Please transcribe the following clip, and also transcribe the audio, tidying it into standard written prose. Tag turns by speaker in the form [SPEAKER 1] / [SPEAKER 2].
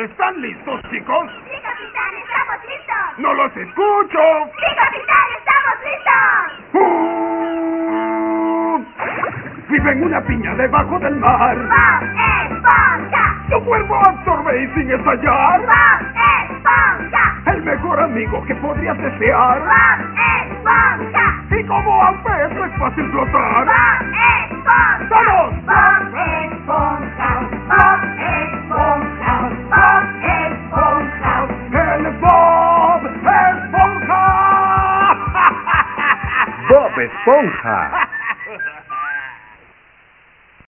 [SPEAKER 1] ¿Están listos, chicos?
[SPEAKER 2] ¡Sí, capitán! ¡Estamos listos!
[SPEAKER 1] ¡No los escucho!
[SPEAKER 2] ¡Sí, capitán! ¡Estamos listos!
[SPEAKER 1] Vive en una piña debajo del mar.
[SPEAKER 2] ¡Bob Esponja!
[SPEAKER 1] Su cuerpo absorbe y sin estallar.
[SPEAKER 2] ¡Bob Esponja!
[SPEAKER 1] El mejor amigo que podrías desear.
[SPEAKER 2] ¡Bob Esponja!
[SPEAKER 1] Y como a pez no es fácil flotar.
[SPEAKER 2] ¡Bob Esponja!
[SPEAKER 1] ¡Todos!
[SPEAKER 2] ¡Bob Esponja! ¡Bob Esponja! ¡Bob Esponja!
[SPEAKER 1] ¡El Bob Esponja!
[SPEAKER 3] Bob Esponja.